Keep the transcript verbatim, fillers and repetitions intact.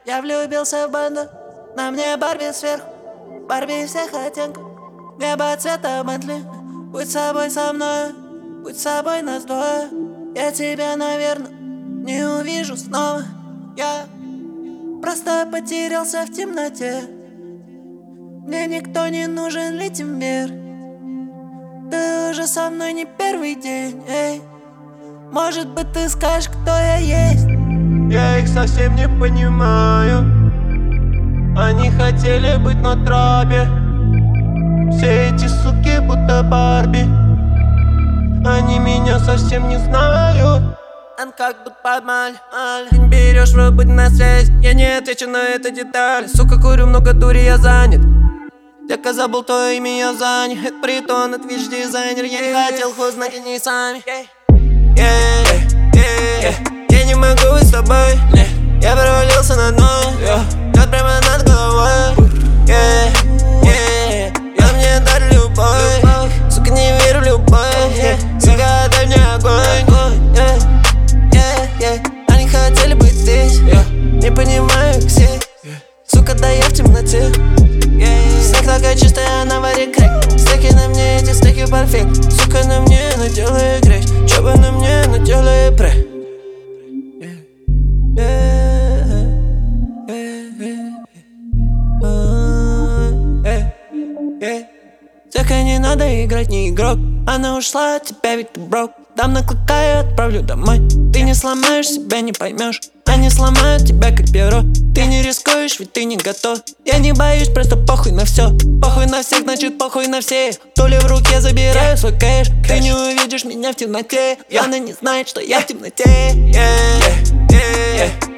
Я влюбился в банду, на мне Барби сверху, Барби всех оттенков, небо цвета Бентли. Будь собой со мной, будь собой нас двое. Я тебя, наверное, не увижу снова. Я просто потерялся в темноте. Мне никто не нужен, летим вверх. Ты уже со мной не первый день, эй. Может быть, ты скажешь, кто я есть. Я их совсем не понимаю. Они хотели быть на трапе. Все эти суки будто Барби. Они меня совсем не знают. Он как будто подмаль. Ты не берешь в будь на связь. Я не отвечу на эту деталь. Сука, курю много дури, я занят. Я забыл то имя, я занят. Это притон, это виж дизайнер. Я не хотел, хуй знать, они сами. Yeah, yeah, yeah. Я не могу быть с тобой. Я провалился на дно. Лед прямо над головой. Yeah, yeah. Я мне дарю любовь. Сука, не верю в любовь. Сука, дай мне огонь. Yeah, yeah, yeah. Они хотели быть здесь. Не понимаю, где. Сука, да я в темноте. Снег такая чистая, на варе крэк. Стеки на мне, эти стеки парфект. Сука, на мне, но делай грязь. Чоба на мне, но делай пре. Только не надо играть, не игрок. Она ушла от тебя, ведь ты брок. Дам на клыка и отправлю домой. Ты не сломаешь себя, не поймешь. Они сломают тебя, как перо. Ты не рискуешь, ведь ты не готов. Я не боюсь, просто похуй на все. Похуй на всех, значит похуй на всех. То ли в руке забираю свой кэш. Ты не увидишь меня в темноте. Она не знает, что я в темноте. Yeah, yeah, yeah.